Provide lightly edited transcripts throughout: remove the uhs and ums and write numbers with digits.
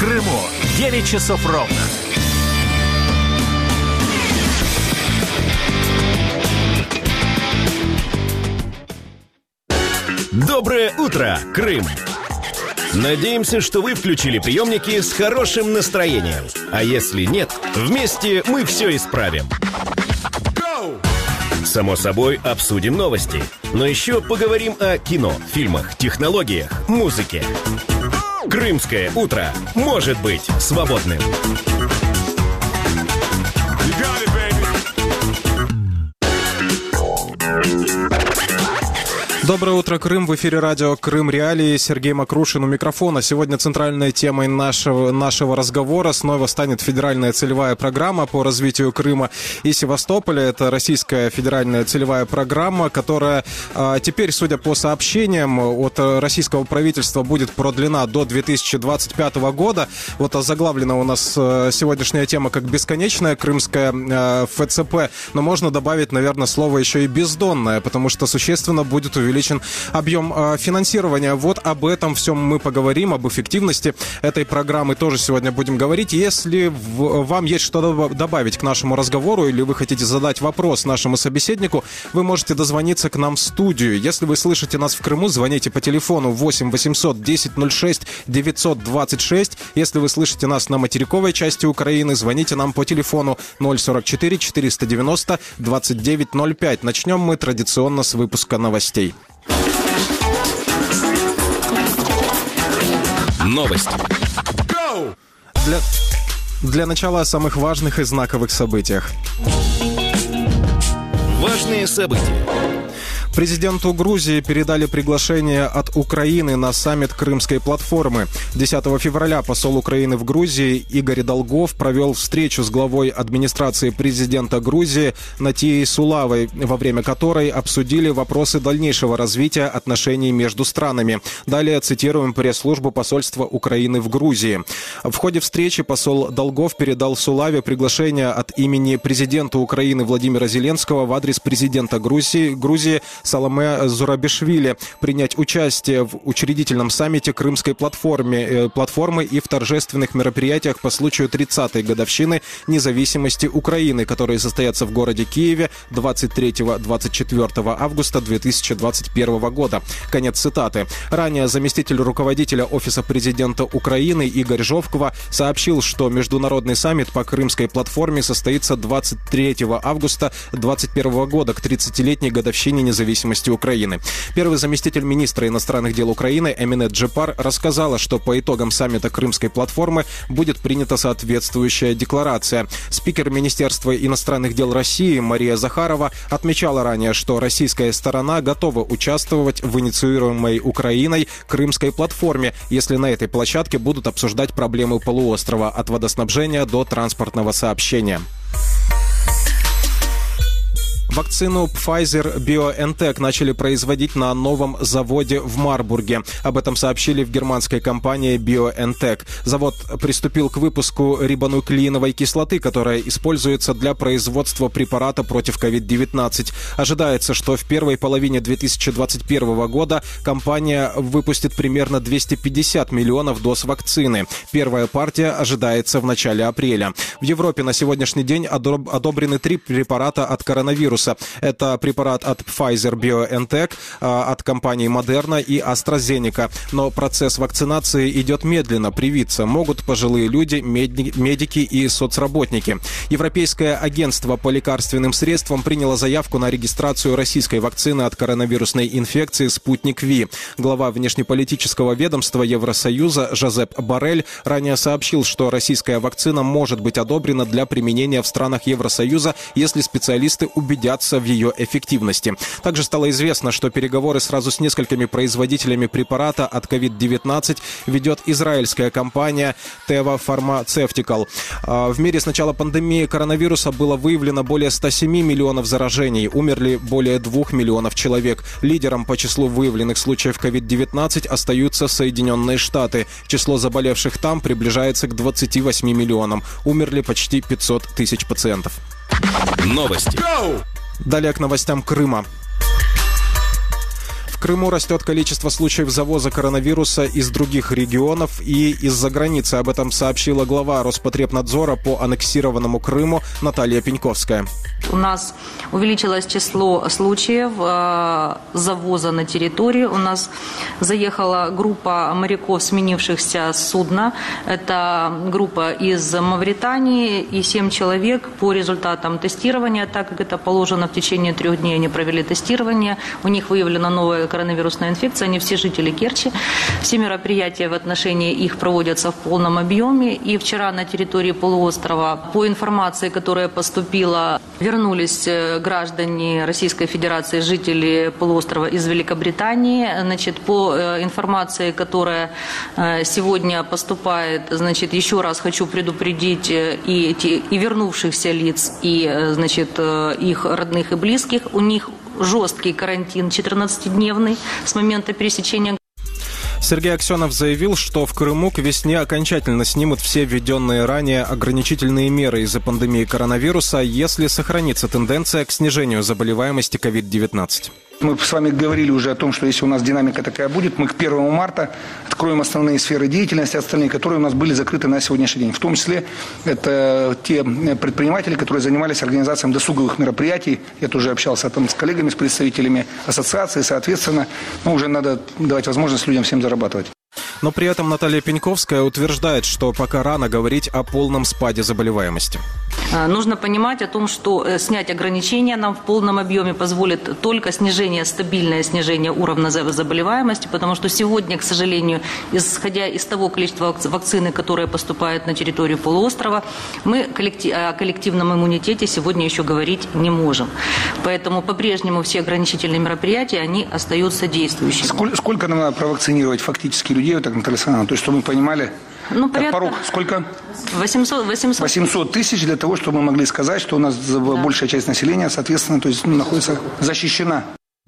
Крыму 9 часов ровно. Доброе утро, Крым! Надеемся, что вы включили приемники с хорошим настроением. А если нет, вместе мы все исправим. Само собой, обсудим новости. Но еще поговорим о кино, фильмах, технологиях, музыке. Крымское утро может быть свободным. Доброе утро, Крым. В эфире радио «Крым Реалии». Сергей Макрушин у микрофона. Сегодня центральной темой нашего разговора снова станет федеральная целевая программа по развитию Крыма и Севастополя. Это российская федеральная целевая программа, которая теперь, судя по сообщениям от российского правительства, будет продлена до 2025 года. Вот озаглавлена у нас сегодняшняя тема как «Бесконечная крымская ФЦП». Но можно добавить, наверное, слово еще и «бездонная», потому что существенно будет увеличен объем финансирования. Вот об этом всем мы поговорим, об эффективности этой программы тоже сегодня будем говорить. Если вам есть что добавить к нашему разговору или вы хотите задать вопрос нашему собеседнику, вы можете дозвониться к нам в студию. Если вы слышите нас в Крыму, звоните по телефону 8 800 10 06 926. Если вы слышите нас на материковой части Украины, звоните нам по телефону 044 490 2905. Начнем мы традиционно с выпуска новостей. Новости. Для начала о самых важных и знаковых событиях. Важные события. Президенту Грузии передали приглашение от Украины на саммит Крымской платформы. 10 февраля посол Украины в Грузии Игорь Долгов провел встречу с главой администрации президента Грузии Натией Сулавой, во время которой обсудили вопросы дальнейшего развития отношений между странами. Далее цитируем пресс-службу посольства Украины в Грузии. В ходе встречи посол Долгов передал Сулаве приглашение от имени президента Украины Владимира Зеленского в адрес президента Грузии Саломе Зурабишвили принять участие в учредительном саммите Крымской платформы и в торжественных мероприятиях по случаю 30-й годовщины независимости Украины, которые состоятся в городе Киеве 23-24 августа 2021 года. Конец цитаты. Ранее заместитель руководителя Офиса президента Украины Игорь Жовква сообщил, что международный саммит по Крымской платформе состоится 23 августа 2021 года к 30-летней годовщине независимости Украины. Первый заместитель министра иностранных дел Украины Эмине Джипар рассказала, что по итогам саммита Крымской платформы будет принята соответствующая декларация. Спикер Министерства иностранных дел России Мария Захарова отмечала ранее, что российская сторона готова участвовать в инициируемой Украиной Крымской платформе, если на этой площадке будут обсуждать проблемы полуострова от водоснабжения до транспортного сообщения. Вакцину Pfizer-BioNTech начали производить на новом заводе в Марбурге. Об этом сообщили в германской компании BioNTech. Завод приступил к выпуску рибонуклеиновой кислоты, которая используется для производства препарата против COVID-19. Ожидается, что в первой половине 2021 года компания выпустит примерно 250 миллионов доз вакцины. Первая партия ожидается в начале апреля. В Европе на сегодняшний день одобрены 3 препарата от коронавируса. Это препарат от Pfizer-BioNTech, от компаний Moderna и AstraZeneca. Но процесс вакцинации идет медленно. Привиться могут пожилые люди, медики и соцработники. Европейское агентство по лекарственным средствам приняло заявку на регистрацию российской вакцины от коронавирусной инфекции «Спутник Ви». Глава внешнеполитического ведомства Евросоюза Жозеп Боррель ранее сообщил, что российская вакцина может быть одобрена для применения в странах Евросоюза, если специалисты убедятся в ее эффективности. Также стало известно, что переговоры сразу с несколькими производителями препарата от COVID-19 ведет израильская компания Teva Pharmaceutical. В мире с начала пандемии коронавируса было выявлено более 107 миллионов заражений. Умерли более 2 миллионов человек. Лидером по числу выявленных случаев COVID-19 остаются Соединенные Штаты. Число заболевших там приближается к 28 миллионам. Умерли почти 500 тысяч пациентов. Новости. Далее к новостям Крыма. Крыму растет количество случаев завоза коронавируса из других регионов и из-за границы. Об этом сообщила глава Роспотребнадзора по аннексированному Крыму Наталья Пеньковская. У нас увеличилось число случаев завоза на территорию. У нас заехала группа моряков, сменившихся с судна. Это группа из Мавритании и 7 человек по результатам тестирования, так как это положено в течение 3 дней, они провели тестирование. У них выявлена новая коронавирусная инфекция. Они все жители Керчи. Все мероприятия в отношении их проводятся в полном объеме. И вчера на территории полуострова, по информации, которая поступила, вернулись граждане Российской Федерации, жители полуострова из Великобритании. Значит, по информации, которая сегодня поступает, значит, еще раз хочу предупредить и вернувшихся лиц, и, значит, их родных и близких. У них жесткий карантин 14-дневный с момента пересечения. Сергей Аксенов заявил, что в Крыму к весне окончательно снимут все введенные ранее ограничительные меры из-за пандемии коронавируса, если сохранится тенденция к снижению заболеваемости COVID-19. Мы с вами говорили уже о том, что если у нас динамика такая будет, мы к 1 марта откроем основные сферы деятельности, остальные, которые у нас были закрыты на сегодняшний день. В том числе это те предприниматели, которые занимались организацией досуговых мероприятий. Я тоже общался там с коллегами, с представителями ассоциации. Соответственно, уже надо давать возможность людям всем зарабатывать. Но при этом Наталья Пеньковская утверждает, что пока рано говорить о полном спаде заболеваемости. Нужно понимать о том, что снять ограничения нам в полном объеме позволит только стабильное снижение уровня заболеваемости, потому что сегодня, к сожалению, исходя из того количества вакцины, которые поступают на территорию полуострова, мы о коллективном иммунитете сегодня еще говорить не можем. Поэтому по-прежнему все ограничительные мероприятия, они остаются действующими. Сколько нам надо провакцинировать фактически людей, так, Наталья Александровна, то есть, чтобы мы понимали? Порог сколько? 800 тысяч для того, чтобы мы могли сказать, что у нас большая часть населения, соответственно, то есть, находится защищена.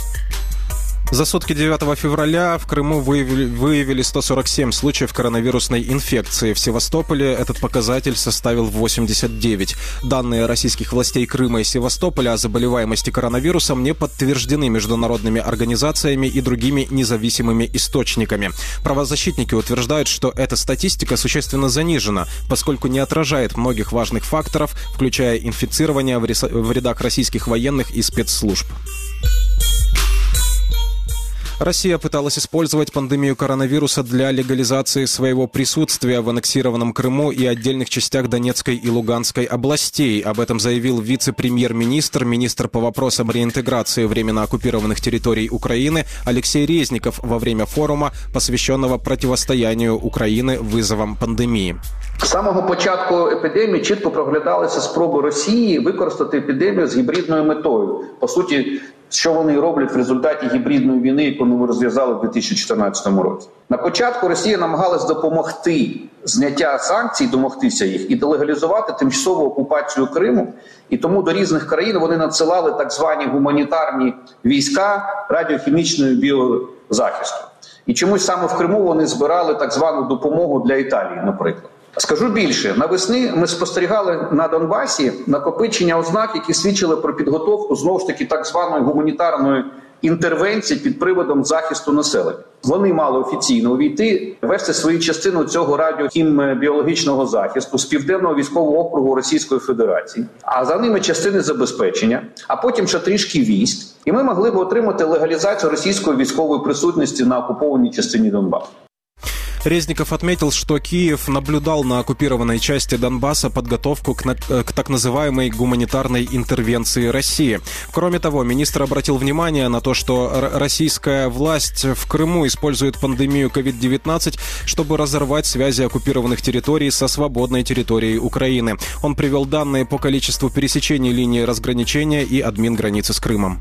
За сутки 9 февраля в Крыму выявили 147 случаев коронавирусной инфекции. В Севастополе этот показатель составил 89. Данные российских властей Крыма и Севастополя о заболеваемости коронавирусом не подтверждены международными организациями и другими независимыми источниками. Правозащитники утверждают, что эта статистика существенно занижена, поскольку не отражает многих важных факторов, включая инфицирование в рядах российских военных и спецслужб. Россия пыталась использовать пандемию коронавируса для легализации своего присутствия в аннексированном Крыму и отдельных частях Донецкой и Луганской областей. Об этом заявил вице-премьер-министр, министр по вопросам реинтеграции временно оккупированных территорий Украины Алексей Резников во время форума, посвященного противостоянию України визовам пандемії. З самого початку епідемії чітко проглядалися спроби Росії використати епідемію з гібридною метою. По суті, що вони роблять в результаті гібридної війни, яку ми розв'язали в 2014 році. На початку Росія намагалась допомогти зняття санкцій, домогтися їх і делегалізувати тимчасову окупацію Криму. І тому до різних країн вони надсилали так звані гуманітарні війська радіохімічної біозахисту. І чомусь саме в Криму вони збирали так звану допомогу для Італії, наприклад. Скажу більше, навесни ми спостерігали на Донбасі накопичення ознак, які свідчили про підготовку, знову ж таки, так званої гуманітарної інтервенції під приводом захисту населення. Вони мали офіційно увійти, вести свою частину цього радіохімбіологічного захисту з Південного військового округу Російської Федерації, а за ними частини забезпечення, а потім ще трішки військ. І ми могли б отримати легалізацію російської військової присутності на окупованій частині Донбасу. Резников отметил, что Киев наблюдал на оккупированной части Донбасса подготовку к так называемой гуманитарной интервенции России. Кроме того, министр обратил внимание на то, что российская власть в Крыму использует пандемию COVID-19, чтобы разорвать связи оккупированных территорий со свободной территорией Украины. Он привел данные по количеству пересечений линии разграничения и админграницы с Крымом.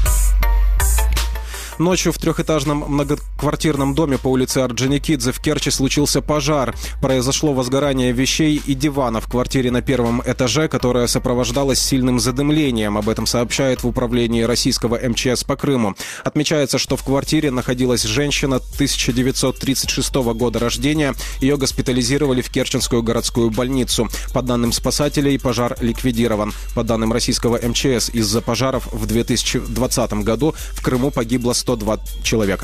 Ночью в трехэтажном многоквартирном доме по улице Орджоникидзе в Керчи случился пожар. Произошло возгорание вещей и дивана в квартире на первом этаже, которое сопровождалось сильным задымлением. Об этом сообщает в управлении российского МЧС по Крыму. Отмечается, что в квартире находилась женщина 1936 года рождения. Ее госпитализировали в Керченскую городскую больницу. По данным спасателей, пожар ликвидирован. По данным российского МЧС, из-за пожаров в 2020 году в Крыму погибло 100 102 человека.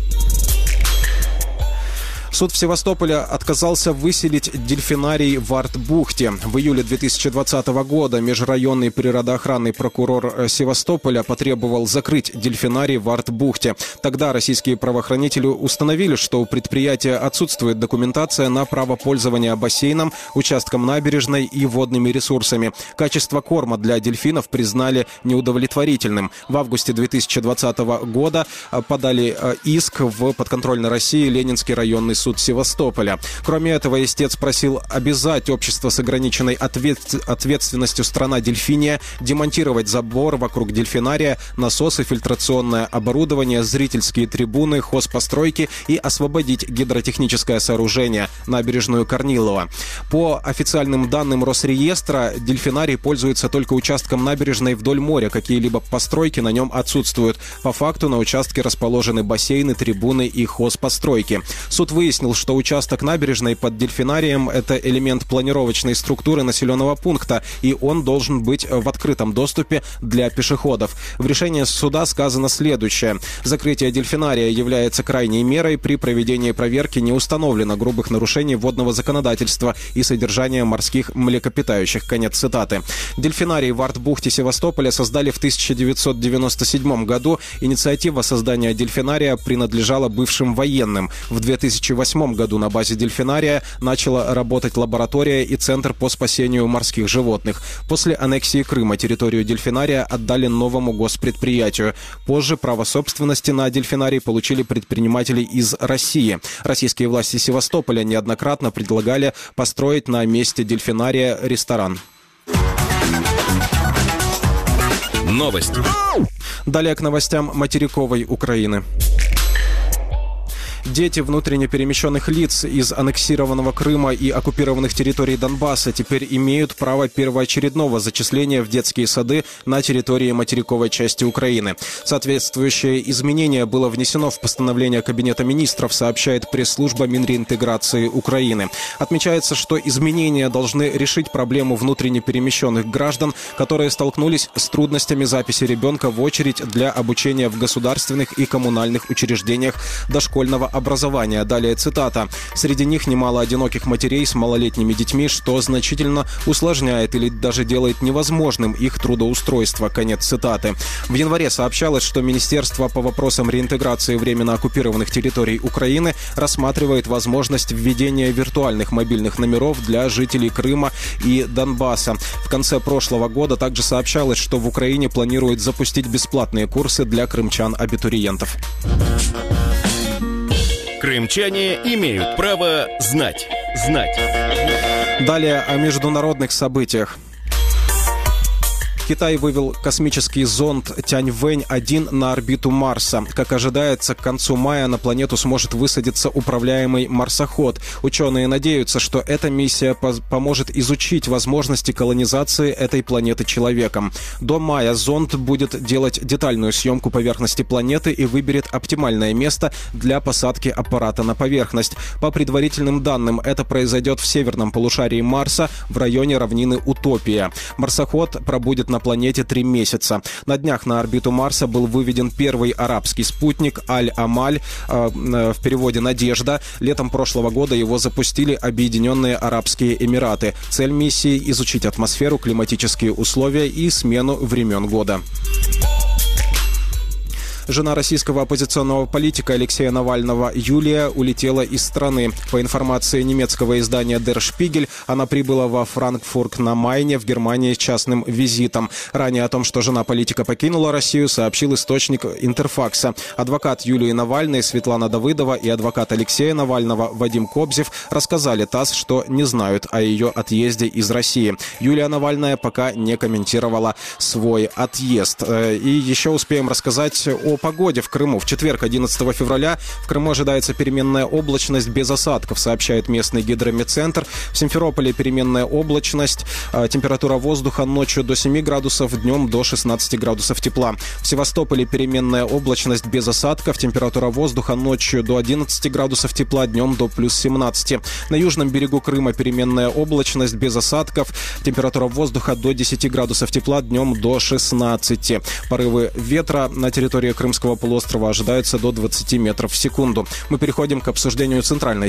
Суд в Севастополе отказался выселить дельфинарий в Арт-бухте. В июле 2020 года межрайонный природоохранный прокурор Севастополя потребовал закрыть дельфинарий в Арт-бухте. Тогда российские правоохранители установили, что у предприятия отсутствует документация на право пользования бассейном, участком набережной и водными ресурсами. Качество корма для дельфинов признали неудовлетворительным. В августе 2020 года подали иск в подконтрольной России Ленинский районный суд Севастополя. Кроме этого, истец просил обязать общество с ограниченной ответственностью «Страна Дельфиния» демонтировать забор вокруг дельфинария, насосы, фильтрационное оборудование, зрительские трибуны, хозпостройки и освободить гидротехническое сооружение набережную Корнилова. По официальным данным Росреестра, дельфинарий пользуется только участком набережной вдоль моря. Какие-либо постройки на нем отсутствуют. По факту на участке расположены бассейны, трибуны и хозпостройки. Суд выяснил, что участок набережной под дельфинарием – это элемент планировочной структуры населенного пункта, и он должен быть в открытом доступе для пешеходов. В решении суда сказано следующее. Закрытие дельфинария является крайней мерой. При проведении проверки не установлено грубых нарушений водного законодательства и содержания морских млекопитающих. Конец цитаты. Дельфинарий в Арт-бухте Севастополя создали в 1997 году. Инициатива создания дельфинария принадлежала бывшим военным. В 2008 году на базе дельфинария начала работать лаборатория и Центр по спасению морских животных. После аннексии Крыма территорию дельфинария отдали новому госпредприятию. Позже право собственности на дельфинарий получили предприниматели из России. Российские власти Севастополя неоднократно предлагали построить на месте дельфинария ресторан. Новости. Далее к новостям материковой Украины. Дети внутренне перемещенных лиц из аннексированного Крыма и оккупированных территорий Донбасса теперь имеют право первоочередного зачисления в детские сады на территории материковой части Украины. Соответствующее изменение было внесено в постановление Кабинета министров, сообщает пресс-служба Минреинтеграции Украины. Отмечается, что изменения должны решить проблему внутренне перемещенных граждан, которые столкнулись с трудностями записи ребенка в очередь для обучения в государственных и коммунальных учреждениях дошкольного образования. Далее цитата. «Среди них немало одиноких матерей с малолетними детьми, что значительно усложняет или даже делает невозможным их трудоустройство». Конец цитаты. В январе сообщалось, что Министерство по вопросам реинтеграции временно оккупированных территорий Украины рассматривает возможность введения виртуальных мобильных номеров для жителей Крыма и Донбасса. В конце прошлого года также сообщалось, что в Украине планируют запустить бесплатные курсы для крымчан-абитуриентов. Крымчане имеют право знать. Далее о международных событиях. Китай вывел космический зонд Тяньвэнь-1 на орбиту Марса. Как ожидается, к концу мая на планету сможет высадиться управляемый марсоход. Ученые надеются, что эта миссия поможет изучить возможности колонизации этой планеты человеком. До мая зонд будет делать детальную съемку поверхности планеты и выберет оптимальное место для посадки аппарата на поверхность. По предварительным данным, это произойдет в северном полушарии Марса, в районе равнины Утопия. Марсоход пробудет на планете 3 месяца. На днях на орбиту Марса был выведен первый арабский спутник Аль-Амаль, в переводе «Надежда». Летом прошлого года его запустили Объединенные Арабские Эмираты. Цель миссии – изучить атмосферу, климатические условия и смену времен года. Жена российского оппозиционного политика Алексея Навального Юлия улетела из страны. По информации немецкого издания Der Spiegel, она прибыла во Франкфурт на Майне в Германии с частным визитом. Ранее о том, что жена политика покинула Россию, сообщил источник Интерфакса. Адвокат Юлии Навальной Светлана Давыдова и адвокат Алексея Навального Вадим Кобзев рассказали ТАСС, что не знают о ее отъезде из России. Юлия Навальная пока не комментировала свой отъезд. И еще успеем рассказать о погоде в Крыму. В четверг, 11 февраля, в Крыму ожидается переменная облачность без осадков, сообщает местный гидрометцентр. В Симферополе переменная облачность, температура воздуха ночью до 7 градусов, днем до 16 градусов тепла. В Севастополе переменная облачность без осадков, температура воздуха ночью до 11 градусов тепла, днем до плюс 17. На южном берегу Крыма переменная облачность без осадков, температура воздуха до 10 градусов тепла, днем до 16. Порывы ветра на территории Крыма Крымского полуострова ожидается до 20 метров в секунду. Мы переходим к обсуждению центральной